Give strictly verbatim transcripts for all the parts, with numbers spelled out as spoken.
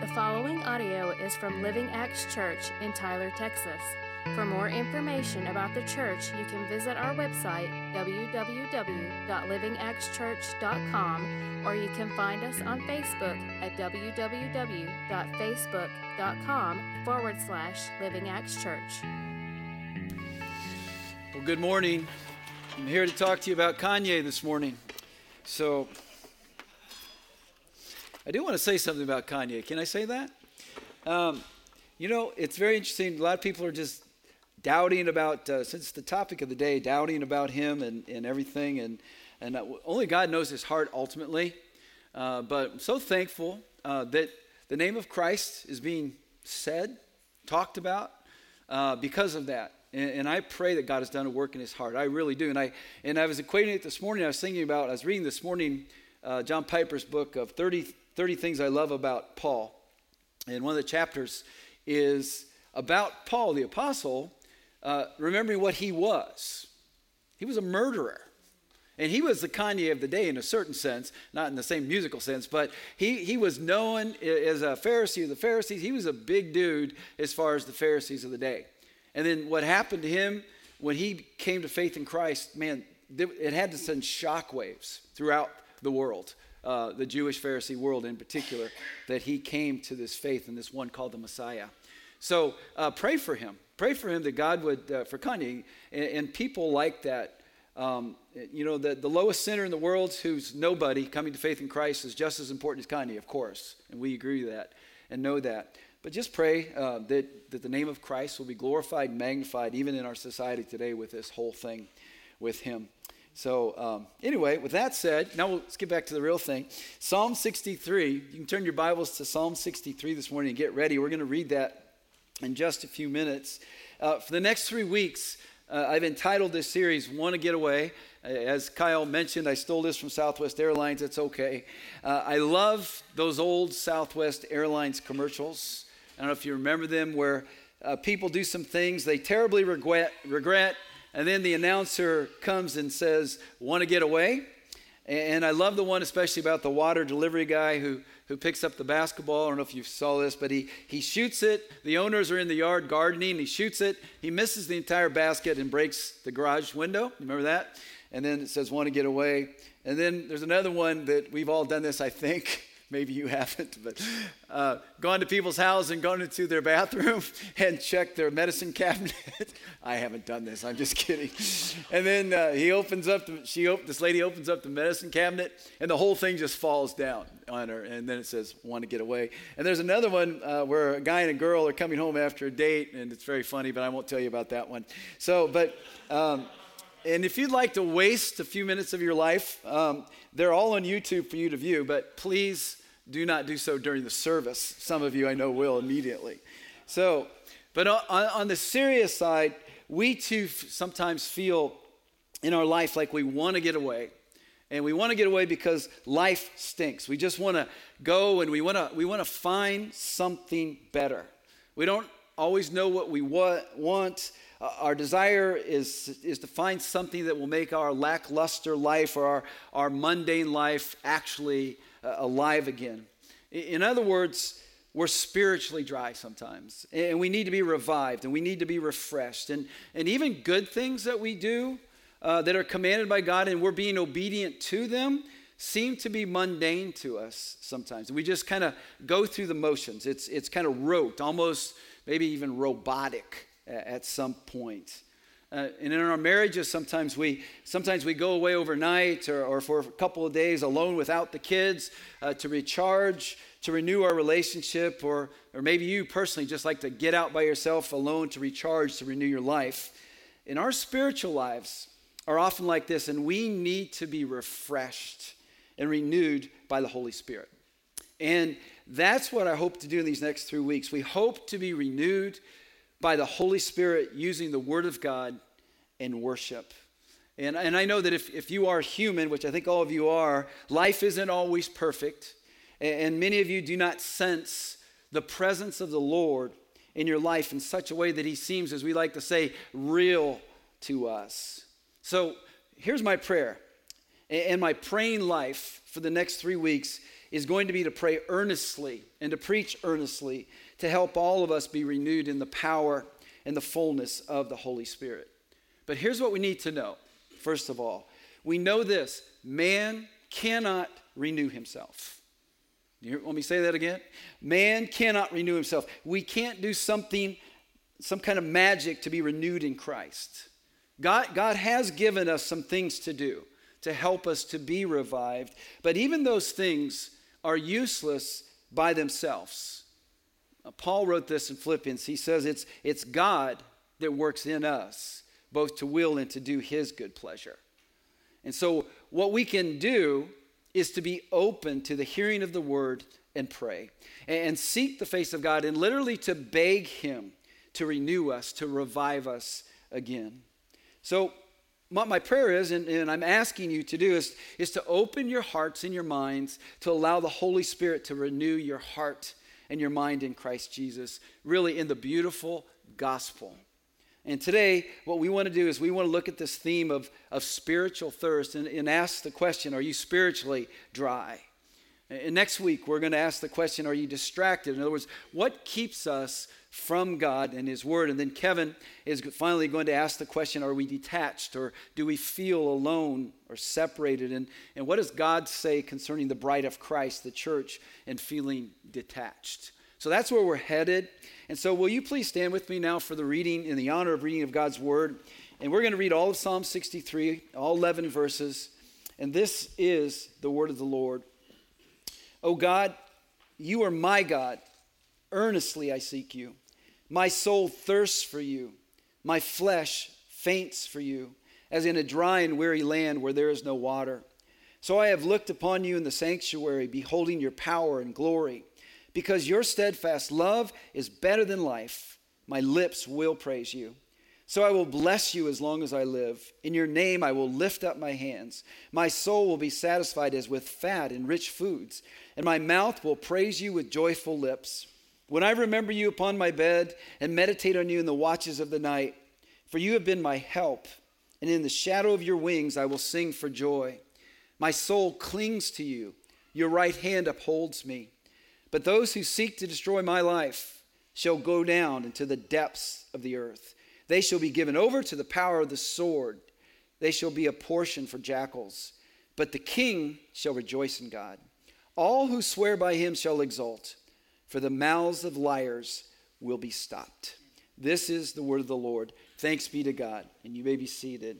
The following audio is from Living Acts Church in Tyler, Texas. For more information about the church, you can visit our website, w w w dot living acts church dot com, or you can find us on Facebook at w w w dot facebook dot com forward slash Living Acts Church. Well, good morning. I'm here to talk to you about Kanye this morning. So, I do want to say something about Kanye. Can I say that? Um, you know, it's very interesting. A lot of people are just doubting about, uh, since the topic of the day, doubting about him and, and everything. And, and uh, only God knows his heart ultimately. Uh, but I'm so thankful uh, that the name of Christ is being said, talked about uh, because of that. And, and I pray that God has done a work in his heart. I really do. And I and I was equating it this morning. I was thinking about, I was reading this morning uh, John Piper's book of thirty, thirty Things I Love About Paul. And one of the chapters is about Paul, the apostle, uh, remembering what he was. He was a murderer. And he was the Kanye of the day in a certain sense, not in the same musical sense, but he, he was known as a Pharisee of the Pharisees. He was a big dude as far as the Pharisees of the day. And then what happened to him when he came to faith in Christ, man, it had to send shockwaves throughout the world, uh, the Jewish Pharisee world in particular, that he came to this faith in this one called the Messiah. So uh, pray for him. Pray for him that God would, uh, for Kanye, and, and people like that. Um, you know, the, the lowest sinner in the world who's nobody coming to faith in Christ is just as important as Kanye, of course. And we agree with that and know that. But just pray uh, that, that the name of Christ will be glorified and magnified even in our society today with this whole thing with him. So um, anyway, with that said, now we'll, let's get back to the real thing. Psalm sixty-three, you can turn your Bibles to Psalm sixty-three this morning and get ready. We're going to read that in just a few minutes. Uh, for the next three weeks, uh, I've entitled this series, Want to Get Away. As Kyle mentioned, I stole this from Southwest Airlines. It's okay. Uh, I love those old Southwest Airlines commercials. I don't know if you remember them, where uh, people do some things they terribly regret, regret, and then the announcer comes and says, want to get away? And I love the one especially about the water delivery guy who, who picks up the basketball. I don't know if you saw this, but he, he shoots it. The owners are in the yard gardening. He shoots it. He misses the entire basket and breaks the garage window. Remember that? And then it says, want to get away. And then there's another one that we've all done this, I think. Maybe you haven't, but uh, gone to people's house and gone into their bathroom and checked their medicine cabinet. I haven't done this. I'm just kidding. And then uh, he opens up. The, she op- this lady opens up the medicine cabinet, and the whole thing just falls down on her. And then it says, "Want to get away." And there's another one uh, where a guy and a girl are coming home after a date, and it's very funny, but I won't tell you about that one. So, but. Um, And if you'd like to waste a few minutes of your life, um, they're all on YouTube for you to view, but please do not do so during the service. Some of you I know will immediately. So, but on, on the serious side, we too sometimes feel in our life like we want to get away. And we want to get away because life stinks. We just want to go and we want to we want to find something better. We don't always know what we wa- want. Uh, our desire is, is to find something that will make our lackluster life or our, our mundane life actually uh, alive again. In, in other words, we're spiritually dry sometimes, and we need to be revived, and we need to be refreshed. And, and even good things that we do uh, that are commanded by God and we're being obedient to them seem to be mundane to us sometimes. We just kind of go through the motions. It's, it's kind of rote, almost maybe even robotic at some point. Uh, and in our marriages, sometimes we sometimes we go away overnight or, or for a couple of days alone without the kids uh, to recharge, to renew our relationship, or or maybe you personally just like to get out by yourself alone to recharge, to renew your life. And our spiritual lives are often like this, and we need to be refreshed and renewed by the Holy Spirit. And that's what I hope to do in these next three weeks. We hope to be renewed by the Holy Spirit using the Word of God and worship. And, and I know that if, if you are human, which I think all of you are, life isn't always perfect. And, and many of you do not sense the presence of the Lord in your life in such a way that he seems, as we like to say, real to us. So here's my prayer. And my praying life for the next three weeks is going to be to pray earnestly and to preach earnestly to help all of us be renewed in the power and the fullness of the Holy Spirit. But here's what we need to know. First of all, we know this: man cannot renew himself. You want me to say that again? Man cannot renew himself. We can't do something, some kind of magic to be renewed in Christ. God, God has given us some things to do to help us to be revived, but even those things are useless by themselves. Uh, Paul wrote this in Philippians. He says it's, it's God that works in us, both to will and to do his good pleasure. And so what we can do is to be open to the hearing of the word and pray and seek the face of God and literally to beg him to renew us, to revive us again. So what my prayer is, and, and I'm asking you to do, is, is to open your hearts and your minds to allow the Holy Spirit to renew your heart and your mind in Christ Jesus, really in the beautiful gospel. And today, what we want to do is we want to look at this theme of, of spiritual thirst and, and ask the question, are you spiritually dry? And next week, we're going to ask the question, are you distracted? In other words, what keeps us from God and his word? And then Kevin is finally going to ask the question, are we detached, or do we feel alone or separated? And, and what does God say concerning the bride of Christ, the church, and feeling detached? So that's where we're headed. And so will you please stand with me now for the reading, in the honor of reading of God's word. And we're going to read all of Psalm sixty-three, all eleven verses. And this is the word of the Lord. O God, you are my God. Earnestly I seek you. My soul thirsts for you. My flesh faints for you, as in a dry and weary land where there is no water. So I have looked upon you in the sanctuary, beholding your power and glory. Because your steadfast love is better than life, my lips will praise you. So I will bless you as long as I live. In your name I will lift up my hands. My soul will be satisfied as with fat and rich foods, and my mouth will praise you with joyful lips. When I remember you upon my bed and meditate on you in the watches of the night, for you have been my help, and in the shadow of your wings I will sing for joy. My soul clings to you. Your right hand upholds me. But those who seek to destroy my life shall go down into the depths of the earth. They shall be given over to the power of the sword. They shall be a portion for jackals. But the king shall rejoice in God. All who swear by him shall exult, for the mouths of liars will be stopped. This is the word of the Lord. Thanks be to God. And you may be seated.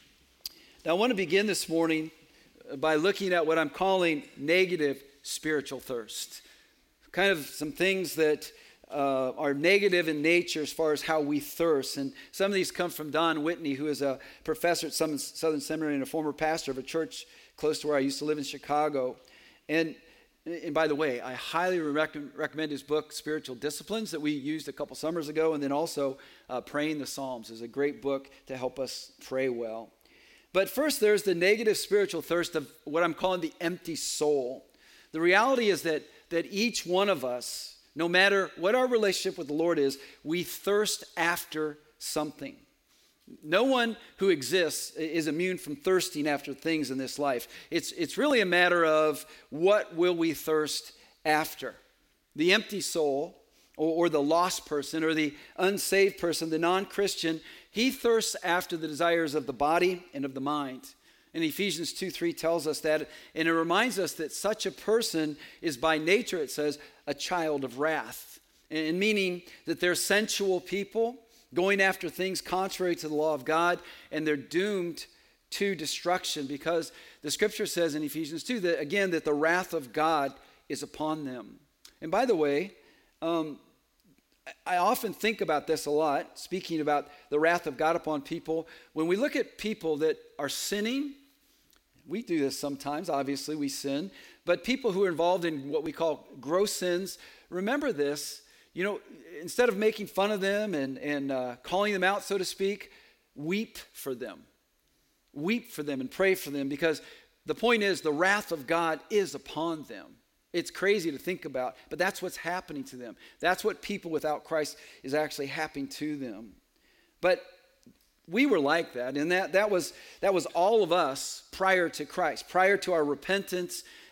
Now I want to begin this morning by looking at what I'm calling negative spiritual thirst. Kind of some things that uh, are negative in nature as far as how we thirst. And some of these come from Don Whitney, who is a professor at Southern Seminary and a former pastor of a church close to where I used to live in Chicago. And, and by the way, I highly rec- recommend his book, Spiritual Disciplines, that we used a couple summers ago. And then also uh, Praying the Psalms is a great book to help us pray well. But first, there's the negative spiritual thirst of what I'm calling the empty soul. The reality is that that each one of us, no matter what our relationship with the Lord is, we thirst after something. No one who exists is immune from thirsting after things in this life. It's, it's really a matter of what will we thirst after. The empty soul, or, or the lost person, or the unsaved person, the non-Christian, he thirsts after the desires of the body and of the mind. And Ephesians two three tells us that, and it reminds us that such a person is by nature, it says, a child of wrath. And meaning that they're sensual people going after things contrary to the law of God, and they're doomed to destruction because the scripture says in Ephesians two that, again, that the wrath of God is upon them. And by the way, um, I often think about this a lot, speaking about the wrath of God upon people. When we look at people that are sinning, we do this sometimes, obviously we sin, but people who are involved in what we call gross sins, remember this, you know, instead of making fun of them and, and uh, calling them out, so to speak, weep for them. Weep for them and pray for them, because the point is the wrath of God is upon them. It's crazy to think about, but that's what's happening to them. That's what people without Christ is actually happening to them. But we were like that, and that, that was that was all of us prior to Christ, prior to our repentance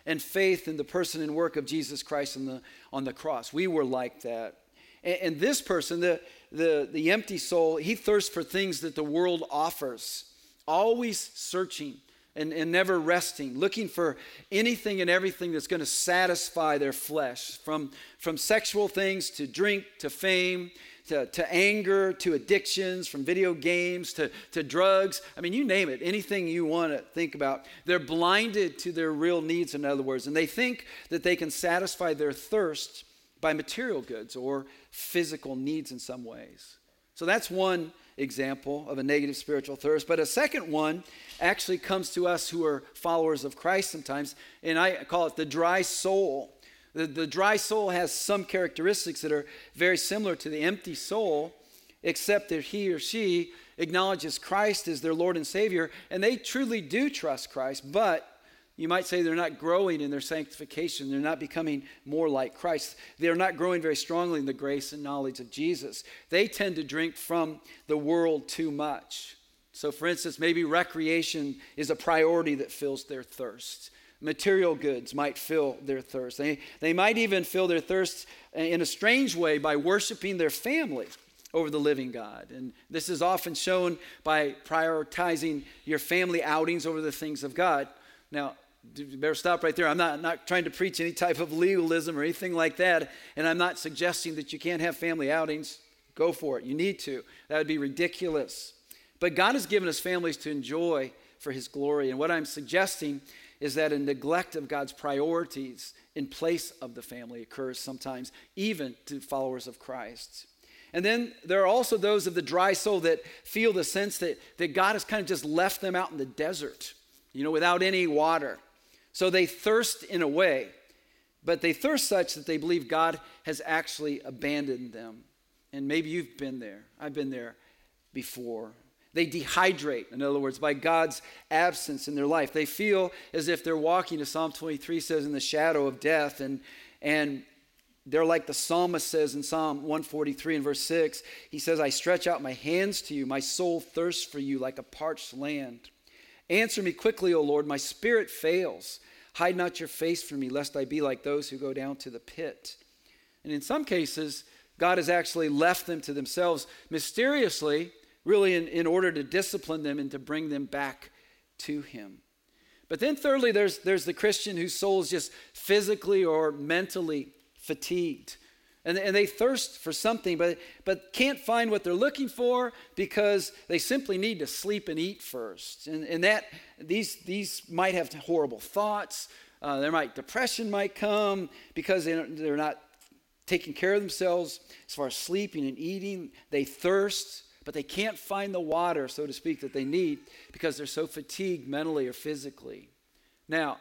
and faith in the person and work of Jesus Christ on the, on the cross. We were like that. And, and this person, the, the, the empty soul, he thirsts for things that the world offers, always searching and, and never resting, looking for anything and everything that's going to satisfy their flesh, from, from sexual things to drink to fame, To, to anger, to addictions, from video games to, to drugs. I mean, you name it, anything you want to think about. They're blinded to their real needs, in other words, and they think that they can satisfy their thirst by material goods or physical needs in some ways. So that's one example of a negative spiritual thirst. But a second one actually comes to us who are followers of Christ sometimes, and I call it the dry soul. The, the dry soul has some characteristics that are very similar to the empty soul, except that he or she acknowledges Christ as their Lord and Savior, and they truly do trust Christ, but you might say they're not growing in their sanctification. They're not becoming more like Christ. They're not growing very strongly in the grace and knowledge of Jesus. They tend to drink from the world too much. So for instance, maybe recreation is a priority that fills their thirst. Material goods might fill their thirst. They, they might even fill their thirst in a strange way by worshiping their family over the living God. And this is often shown by prioritizing your family outings over the things of God. Now, you better stop right there. I'm not, not trying to preach any type of legalism or anything like that, and I'm not suggesting that you can't have family outings. Go for it. You need to. That would be ridiculous. But God has given us families to enjoy for his glory, and what I'm suggesting is that a neglect of God's priorities in place of the family occurs sometimes, even to followers of Christ. And then there are also those of the dry soul that feel the sense that, that God has kind of just left them out in the desert, you know, without any water. So they thirst in a way, but they thirst such that they believe God has actually abandoned them. And maybe you've been there. I've been there before. They dehydrate, in other words, by God's absence in their life. They feel as if they're walking, as Psalm twenty-three says, in the shadow of death. And, and they're like the psalmist says in Psalm one forty-three and verse six. He says, I stretch out my hands to you. My soul thirsts for you like a parched land. Answer me quickly, O Lord. My spirit fails. Hide not your face from me, lest I be like those who go down to the pit. And in some cases, God has actually left them to themselves mysteriously, really in, in order to discipline them and to bring them back to him. But then thirdly, there's, there's the Christian whose soul is just physically or mentally fatigued. And, and they thirst for something, but, but can't find what they're looking for because they simply need to sleep and eat first. And, and that these, these might have horrible thoughts. Uh, there might depression might come because they don't, they're not taking care of themselves as far as sleeping and eating. They thirst, but they can't find the water, so to speak, that they need because they're so fatigued mentally or physically. Now,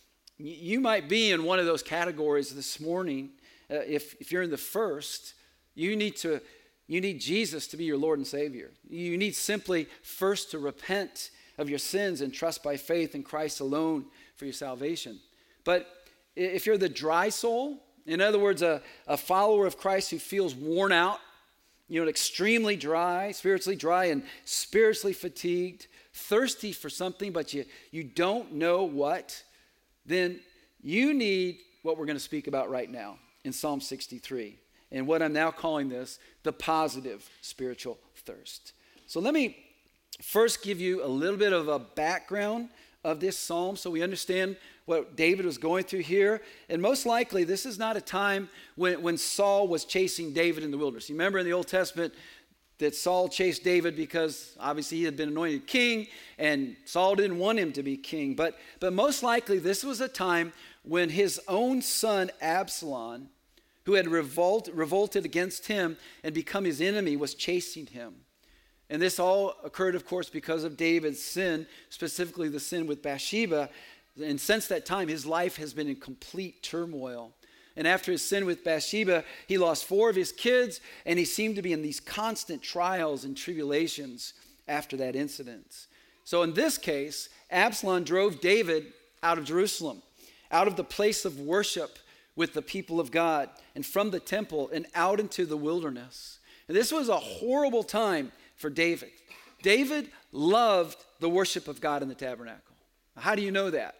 you might be in one of those categories this morning. Uh, if, if you're in the first, you need to you need Jesus to be your Lord and Savior. You need simply first to repent of your sins and trust by faith in Christ alone for your salvation. But if you're the dry soul, in other words, a, a follower of Christ who feels worn out, you know, extremely dry, spiritually dry and spiritually fatigued, thirsty for something, but you, you don't know what, then you need what we're going to speak about right now in Psalm sixty-three, and what I'm now calling this the positive spiritual thirst. So let me first give you a little bit of a background of this psalm so we understand what David was going through here. And most likely this is not a time when, when Saul was chasing David in the wilderness. You remember in the Old Testament that Saul chased David because obviously he had been anointed king and Saul didn't want him to be king. But, but most likely this was a time when his own son Absalom, who had revolt, revolted against him and become his enemy, was chasing him. And this all occurred, of course, because of David's sin, specifically the sin with Bathsheba. And since that time, his life has been in complete turmoil. And after his sin with Bathsheba, he lost four of his kids, and he seemed to be in these constant trials and tribulations after that incident. So in this case, Absalom drove David out of Jerusalem, out of the place of worship with the people of God, and from the temple and out into the wilderness. And this was a horrible time for David. David loved the worship of God in the tabernacle. How do you know that?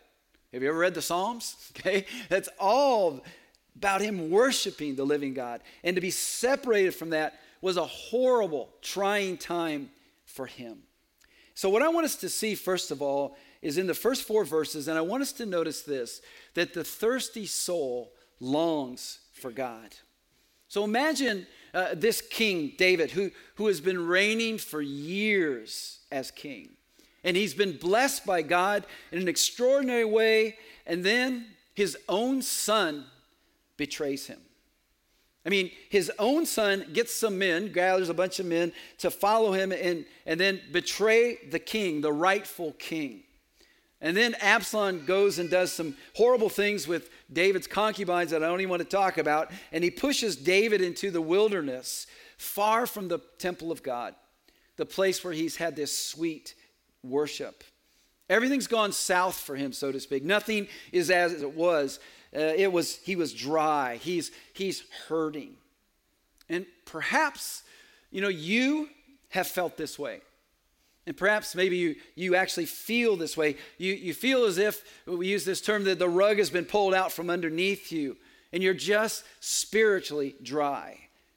Have you ever read the Psalms? Okay, that's all about him worshiping the living God. And to be separated from that was a horrible, trying time for him. So what I want us to see, first of all, is in the first four verses, and I want us to notice this, that the thirsty soul longs for God. So imagine uh, this king, David, who, who has been reigning for years as king. And he's been blessed by God in an extraordinary way, and then his own son betrays him. I mean, his own son gets some men, gathers a bunch of men to follow him and, and then betray the king, the rightful king. And then Absalom goes and does some horrible things with David's concubines that I don't even want to talk about. And he pushes David into the wilderness, far from the temple of God, the place where he's had this sweet worship. Everything's gone south for him, so to speak. Nothing is as it was. Uh, it was he was dry. He's he's hurting. And perhaps, you know, you have felt this way. And perhaps maybe you, you actually feel this way. You, you feel as if, we use this term, that the rug has been pulled out from underneath you and you're just spiritually dry.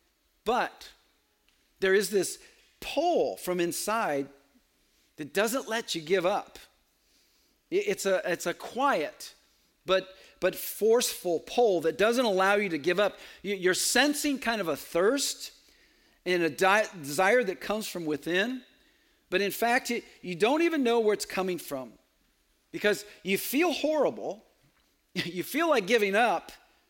But there is this pull from inside that doesn't let you give up. It's a, it's a quiet but, but forceful pull that doesn't allow you to give up. You're sensing kind of a thirst and a di- desire that comes from within. But in fact, it, you don't even know where it's coming from because you feel horrible. You feel like giving up,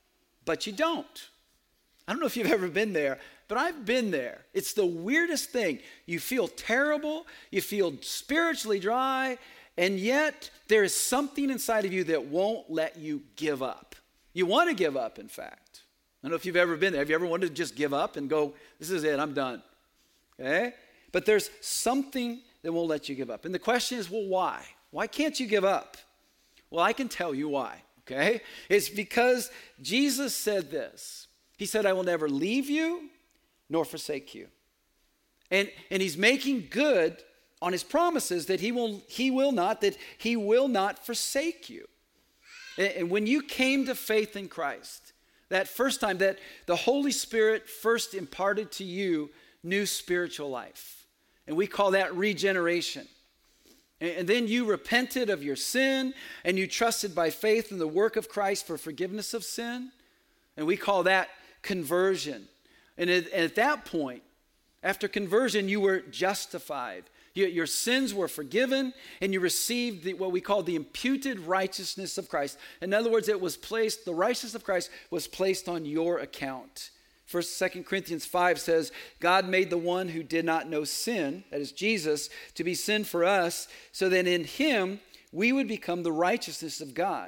but you don't. I don't know if you've ever been there, but I've been there. It's the weirdest thing. You feel terrible. You feel spiritually dry. And yet there is something inside of you that won't let you give up. You want to give up, in fact. I don't know if you've ever been there. Have you ever wanted to just give up and go, this is it, I'm done? Okay? But there's something that won't let you give up. And the question is, well, why? Why can't you give up? Well, I can tell you why, okay? It's because Jesus said this. He said, I will never leave you nor forsake you. And, and he's making good on his promises that he will, he will not, that he will not forsake you. And, and when you came to faith in Christ, that first time that the Holy Spirit first imparted to you new spiritual life. And we call that regeneration. And then you repented of your sin and you trusted by faith in the work of Christ for forgiveness of sin. And we call that conversion. And at that point, after conversion, you were justified. Your sins were forgiven and you received the, what we call the imputed righteousness of Christ. In other words, it was placed, the righteousness of Christ was placed on your account. First, Second Corinthians five says, God made the one who did not know sin, that is Jesus, to be sin for us, so that in him we would become the righteousness of God.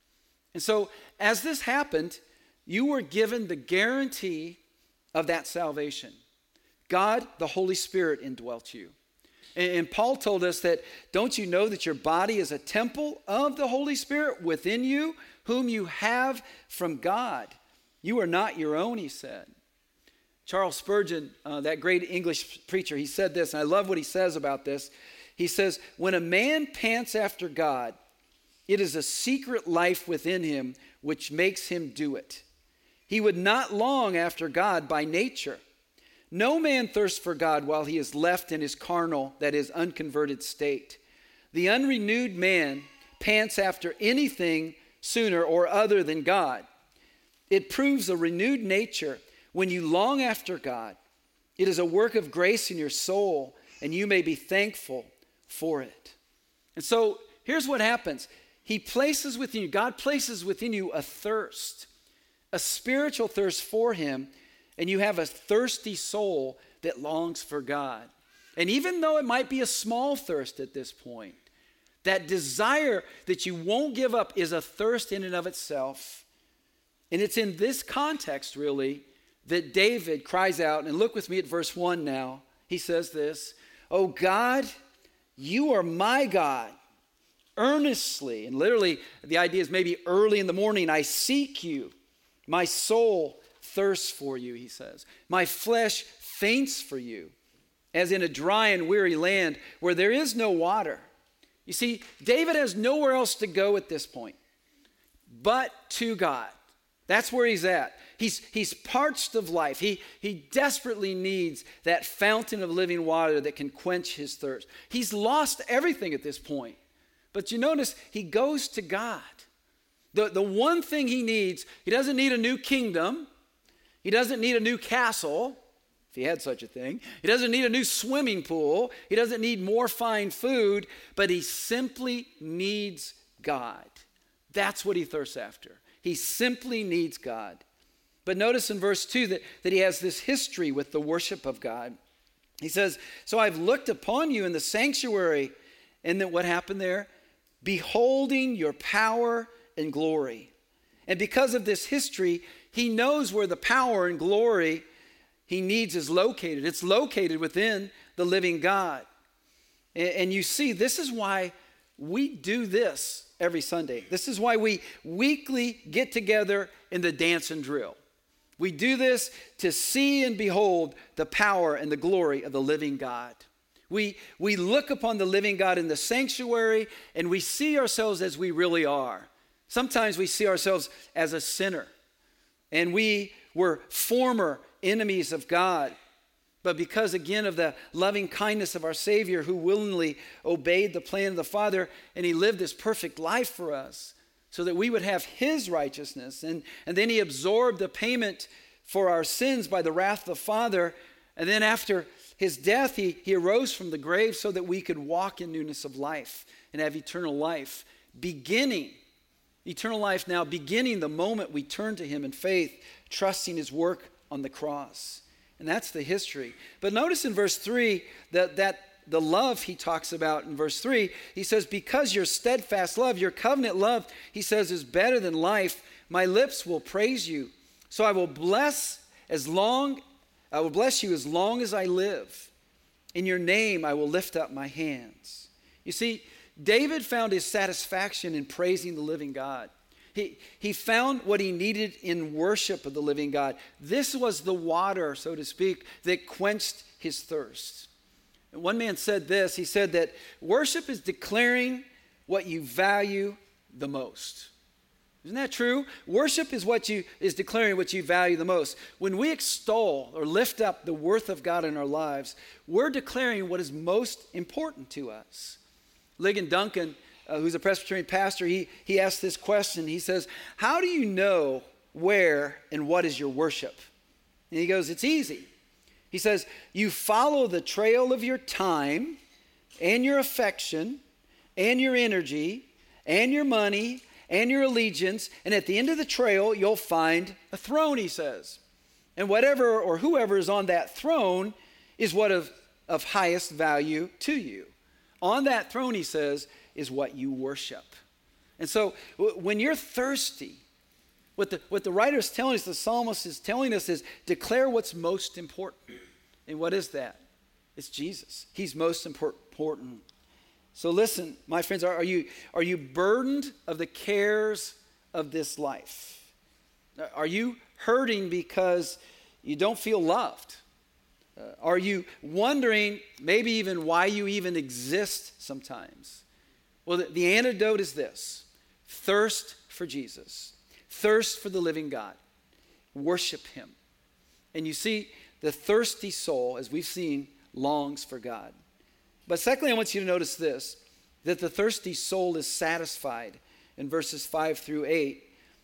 And so as this happened, you were given the guarantee of that salvation. God, the Holy Spirit, indwelt you. And, and Paul told us that, don't you know that your body is a temple of the Holy Spirit within you, whom you have from God? You are not your own, he said. Charles Spurgeon, uh, that great English preacher, he said this, and I love what he says about this. He says, when a man pants after God, it is a secret life within him which makes him do it. He would not long after God by nature. No man thirsts for God while he is left in his carnal, that is, unconverted state. The unrenewed man pants after anything sooner or other than God. It proves a renewed nature when you long after God. It is a work of grace in your soul, and you may be thankful for it. And so here's what happens. He places within you, God places within you a thirst, a spiritual thirst for him, and you have a thirsty soul that longs for God. And even though it might be a small thirst at this point, that desire that you won't give up is a thirst in and of itself. And it's in this context, really, that David cries out, and look with me at verse one now. He says this, "Oh God, you are my God. Earnestly," and literally the idea is maybe early in the morning, "I seek you. My soul thirsts for you," he says. "My flesh faints for you, as in a dry and weary land where there is no water. You see, David has nowhere else to go at this point but to God. That's where he's at. He's, he's parched of life. He, he desperately needs that fountain of living water that can quench his thirst. He's lost everything at this point. But you notice he goes to God. The, the one thing he needs, he doesn't need a new kingdom. He doesn't need a new castle, if he had such a thing. He doesn't need a new swimming pool. He doesn't need more fine food, but he simply needs God. That's what he thirsts after. He simply needs God. But notice in verse two that, that he has this history with the worship of God. He says, so I've looked upon you in the sanctuary, and then what happened there? Beholding your power and glory. And because of this history, he knows where the power and glory he needs is located. It's located within the living God. And, and you see, this is why we do this every Sunday. This is why we weekly get together in the dance and drill. We do this to see and behold the power and the glory of the living God. We, we look upon the living God in the sanctuary, and we see ourselves as we really are. Sometimes we see ourselves as a sinner, and we were former enemies of God. But because, again, of the loving kindness of our Savior, who willingly obeyed the plan of the Father, and he lived this perfect life for us so that we would have his righteousness. And, and then he absorbed the payment for our sins by the wrath of the Father. And then after his death, he, he arose from the grave so that we could walk in newness of life and have eternal life, beginning Eternal life now, beginning the moment we turn to him in faith, trusting his work on the cross. And that's the history. But notice in verse three that, that the love he talks about in verse three, he says, because your steadfast love, your covenant love, he says, is better than life. My lips will praise you. So I will bless as long, I will bless you as long as I live. In your name I will lift up my hands. You see, David found his satisfaction in praising the living God. He, he found what he needed in worship of the living God. This was the water, so to speak, that quenched his thirst. And one man said this, he said that worship is declaring what you value the most. Isn't that true? Worship is what you is declaring what you value the most. When we extol or lift up the worth of God in our lives, we're declaring what is most important to us. Ligon Duncan, uh, who's a Presbyterian pastor, he, he asked this question. He says, how do you know where and what is your worship? And he goes, it's easy. He says, you follow the trail of your time and your affection and your energy and your money and your allegiance, and at the end of the trail, you'll find a throne, he says. And whatever or whoever is on that throne is what of, of highest value to you. On that throne, he says, is what you worship. And so w- when you're thirsty, what the, what the writer is telling us, the psalmist is telling us, is declare what's most important. And what is that? It's Jesus. He's most important. So listen, my friends, are, are you, are you burdened of the cares of this life? Are you hurting because you don't feel loved? Uh, are you wondering maybe even why you even exist sometimes? Well, the, the antidote is this. Thirst for Jesus. Thirst for the living God. Worship him. And you see, the thirsty soul, as we've seen, longs for God. But secondly, I want you to notice this, that the thirsty soul is satisfied in verses five through eight.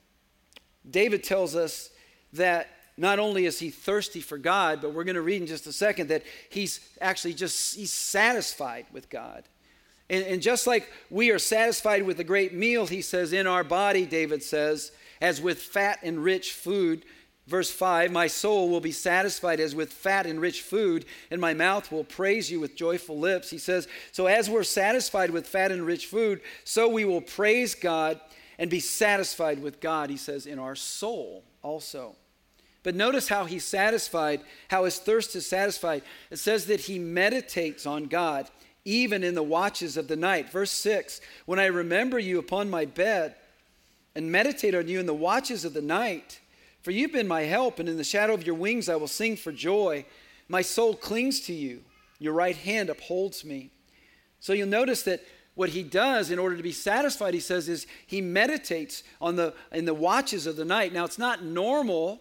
David tells us that not only is he thirsty for God, but we're going to read in just a second that he's actually just he's satisfied with God. And, and just like we are satisfied with a great meal, he says, in our body, David says, as with fat and rich food. Verse five, my soul will be satisfied as with fat and rich food, and my mouth will praise you with joyful lips. He says, so as we're satisfied with fat and rich food, so we will praise God and be satisfied with God, he says, in our soul also. But notice how he's satisfied, how his thirst is satisfied. It says that he meditates on God, even in the watches of the night. Verse six, when I remember you upon my bed and meditate on you in the watches of the night, for you've been my help, and in the shadow of your wings I will sing for joy. My soul clings to you. Your right hand upholds me. So you'll notice that what he does in order to be satisfied, he says, is he meditates on the in the watches of the night. Now, it's not normal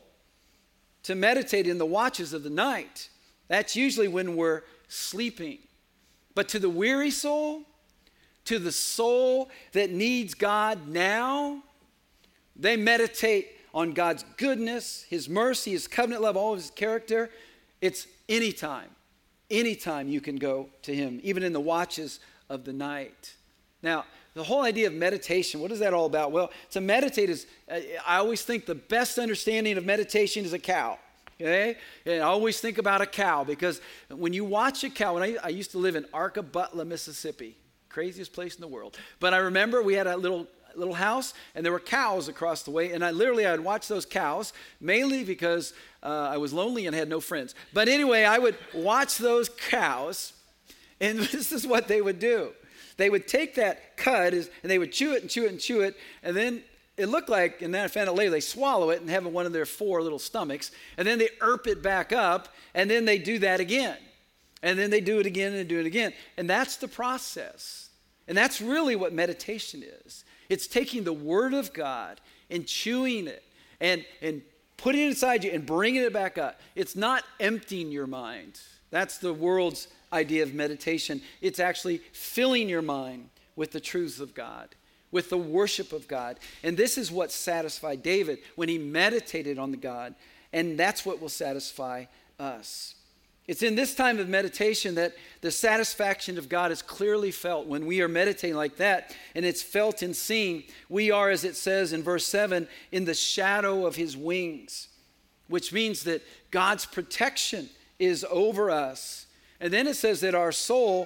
to meditate in the watches of the night. That's usually when we're sleeping. But to the weary soul, to the soul that needs God now, they meditate on God's goodness, his mercy, his covenant love, all of his character. It's anytime, anytime you can go to him, even in the watches of the night. Now, the whole idea of meditation, what is that all about? Well, to meditate is, I always think the best understanding of meditation is a cow. Okay? And I always think about a cow, because when you watch a cow, and I, I used to live in Arkabutla, Mississippi, craziest place in the world. But I remember we had a little little house, and there were cows across the way, and I literally, I'd watch those cows, mainly because uh, I was lonely and had no friends. But anyway, I would watch those cows, and this is what they would do. They would take that cud, and they would chew it and chew it and chew it, and then it looked like, and then I found out later, they swallow it and have one of their four little stomachs, and then they erp it back up, and then they do that again. And then they do it again and do it again. And that's the process. And that's really what meditation is. It's taking the Word of God and chewing it and, and putting it inside you and bringing it back up. It's not emptying your mind. That's the world's idea of meditation. It's actually filling your mind with the truths of God, with the worship of God. And this is what satisfied David when he meditated on the God. And that's what will satisfy us. It's in this time of meditation that the satisfaction of God is clearly felt. When we are meditating like that, and it's felt in seeing, we are, as it says in verse seven, in the shadow of his wings, which means that God's protection is over us. And then it says that our soul,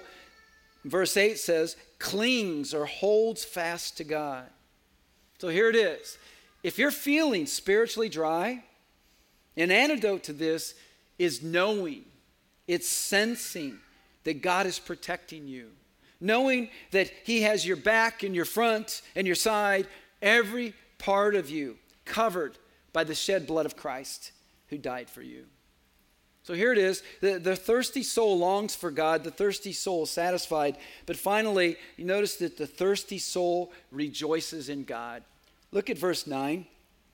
verse eight says, clings or holds fast to God. So here it is. If you're feeling spiritually dry, an antidote to this is knowing, it's sensing that God is protecting you. Knowing that he has your back and your front and your side, every part of you covered by the shed blood of Christ who died for you. So here it is. The, the thirsty soul longs for God. The thirsty soul is satisfied. But finally, you notice that the thirsty soul rejoices in God. Look at verse nine.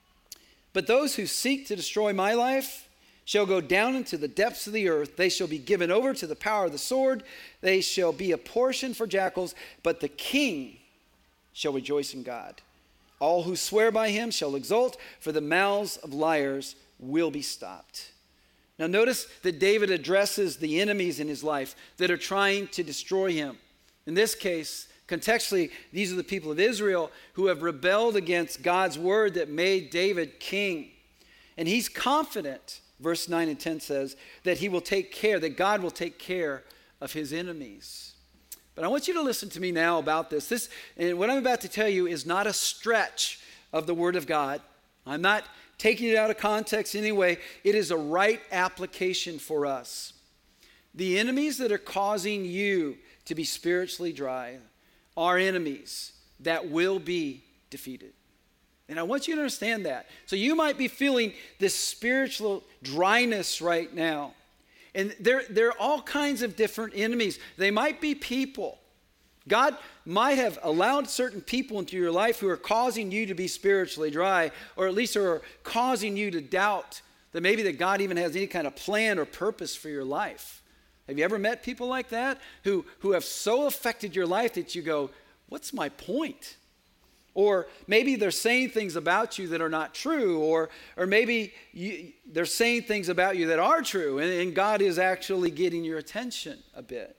But those who seek to destroy my life shall go down into the depths of the earth. They shall be given over to the power of the sword. They shall be a portion for jackals. But the king shall rejoice in God. All who swear by him shall exult, for the mouths of liars will be stopped. Now notice that David addresses the enemies in his life that are trying to destroy him. In this case, contextually, these are the people of Israel who have rebelled against God's word that made David king. And he's confident, verse nine and ten says, that he will take care, that God will take care of his enemies. But I want you to listen to me now about this. This, and what I'm about to tell you is not a stretch of the word of God. I'm not taking it out of context anyway. It is a right application for us. The enemies that are causing you to be spiritually dry are enemies that will be defeated. And I want you to understand that. So you might be feeling this spiritual dryness right now. And there, there are all kinds of different enemies. They might be people. God might have allowed certain people into your life who are causing you to be spiritually dry, or at least are causing you to doubt that maybe that God even has any kind of plan or purpose for your life. Have you ever met people like that who, who have so affected your life that you go, what's my point? Or maybe they're saying things about you that are not true, or, or maybe you, they're saying things about you that are true, and, and God is actually getting your attention a bit.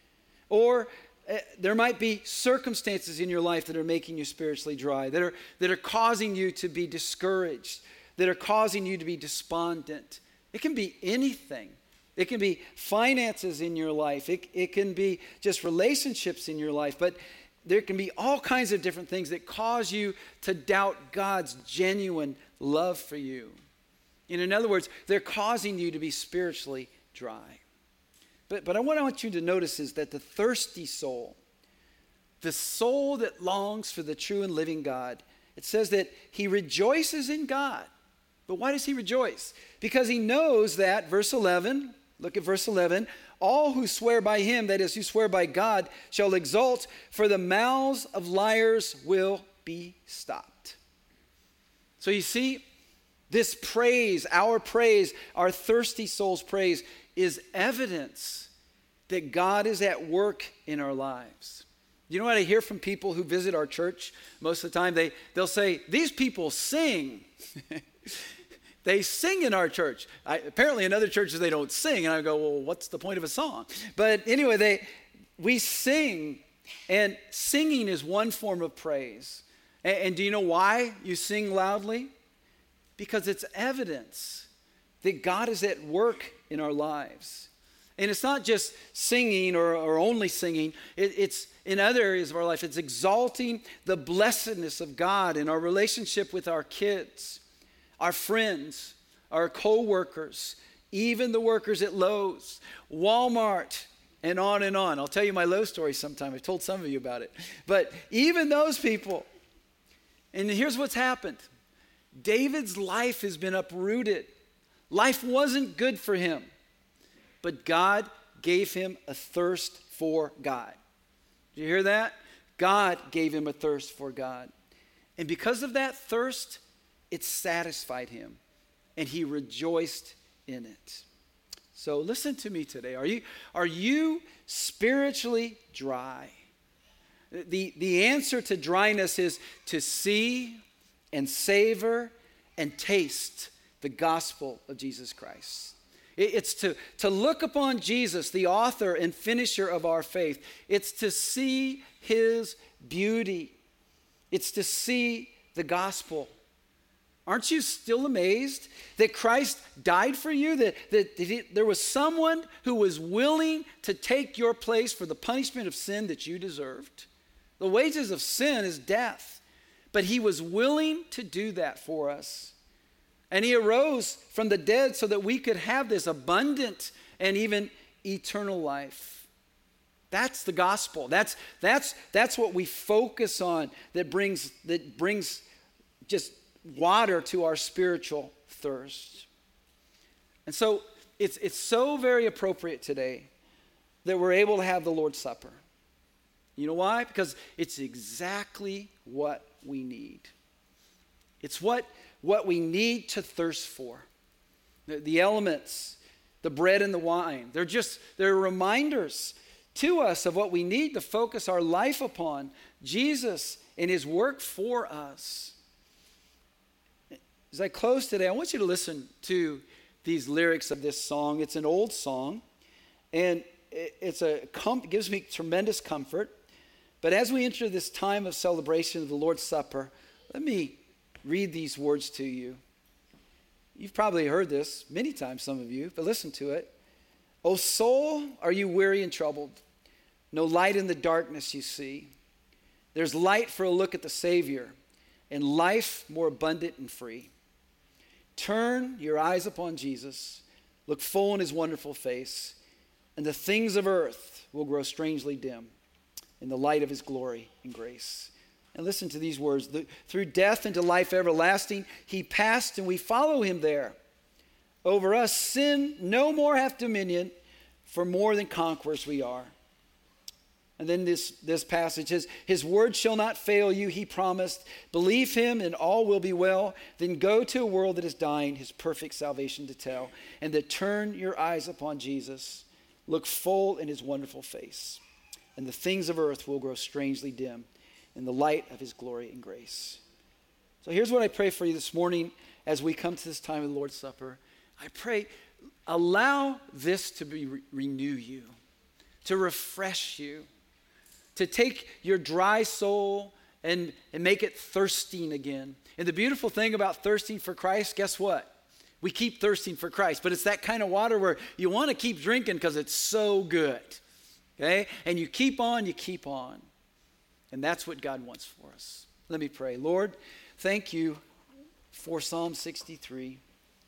Or uh, there might be circumstances in your life that are making you spiritually dry, that are, that are causing you to be discouraged, that are causing you to be despondent. It can be anything. It can be finances in your life. It, it can be just relationships in your life. But there can be all kinds of different things that cause you to doubt God's genuine love for you. And in other words, they're causing you to be spiritually dry. But, but what I want you to notice is that the thirsty soul, the soul that longs for the true and living God, it says that he rejoices in God. But why does he rejoice? Because he knows that, verse eleven, Look at verse eleven. All who swear by him, that is, who swear by God, shall exult, for the mouths of liars will be stopped. So you see, this praise, our praise, our thirsty soul's praise, is evidence that God is at work in our lives. You know what I hear from people who visit our church most of the time? They, they'll say, these people sing. They sing in our church. I, apparently in other churches they don't sing. And I go, well, what's the point of a song? But anyway, they, we sing. And singing is one form of praise. And, and do you know why you sing loudly? Because it's evidence that God is at work in our lives. And it's not just singing or, or only singing. It, it's in other areas of our life. It's exalting the blessedness of God in our relationship with our kids, our friends, our co-workers, even the workers at Lowe's, Walmart, and on and on. I'll tell you my Lowe's story sometime. I've told some of you about it. But even those people. And here's what's happened. David's life has been uprooted. Life wasn't good for him. But God gave him a thirst for God. Did you hear that? God gave him a thirst for God. And because of that thirst, it satisfied him. And he rejoiced in it. So listen to me today. Are you, are you spiritually dry? The, the answer to dryness is to see and savor and taste the gospel of Jesus Christ. It's to, to look upon Jesus, the author and finisher of our faith. It's to see his beauty. It's to see the gospel. Aren't you still amazed that Christ died for you? That, that, that he, there was someone who was willing to take your place for the punishment of sin that you deserved? The wages of sin is death. But he was willing to do that for us. And he arose from the dead so that we could have this abundant and even eternal life. That's the gospel. That's, that's, that's what we focus on that brings, that brings just water to our spiritual thirst. And so it's, it's so very appropriate today that we're able to have the Lord's Supper. You know why? Because it's exactly what we need. It's what, what we need to thirst for. The, the elements, the bread and the wine, they're just, they're reminders to us of what we need to focus our life upon, Jesus and his work for us. As I close today, I want you to listen to these lyrics of this song. It's an old song, and it's a it gives me tremendous comfort. But as we enter this time of celebration of the Lord's Supper, let me read these words to you. You've probably heard this many times, some of you, but listen to it. O soul, are you weary and troubled? No light in the darkness you see. There's light for a look at the Savior, and life more abundant and free. Turn your eyes upon Jesus, look full in his wonderful face, and the things of earth will grow strangely dim in the light of his glory and grace. And listen to these words. The, through death into life everlasting, he passed and we follow him there. Over us sin no more hath dominion, for more than conquerors we are. And then this, this passage, his, his word shall not fail you, he promised. Believe him and all will be well. Then go to a world that is dying, his perfect salvation to tell. And that turn your eyes upon Jesus. Look full in his wonderful face. And the things of earth will grow strangely dim in the light of his glory and grace. So here's what I pray for you this morning as we come to this time of the Lord's Supper. I pray, allow this to be re- renew you, to refresh you, to take your dry soul and, and make it thirsting again. And the beautiful thing about thirsting for Christ, guess what? We keep thirsting for Christ, but it's that kind of water where you want to keep drinking because it's so good. Okay? And you keep on, you keep on. And that's what God wants for us. Let me pray. Lord, thank you for Psalm sixty-three.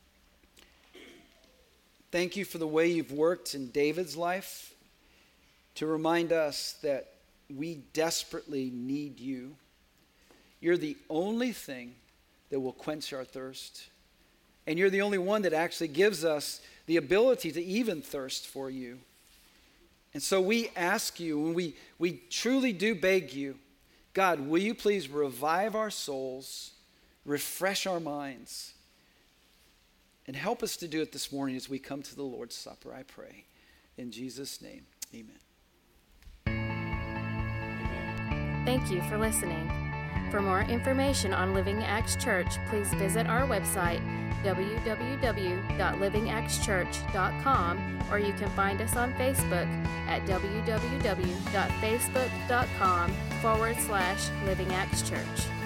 Thank you for the way you've worked in David's life to remind us that we desperately need you. You're the only thing that will quench our thirst. And you're the only one that actually gives us the ability to even thirst for you. And so we ask you, and we, we truly do beg you, God, will you please revive our souls, refresh our minds, and help us to do it this morning as we come to the Lord's Supper, I pray. In Jesus' name, amen. Thank you for listening. For more information on Living Acts Church, please visit our website, w w w dot living acts church dot com, or you can find us on Facebook at w w w dot facebook dot com forward slash Living Acts Church.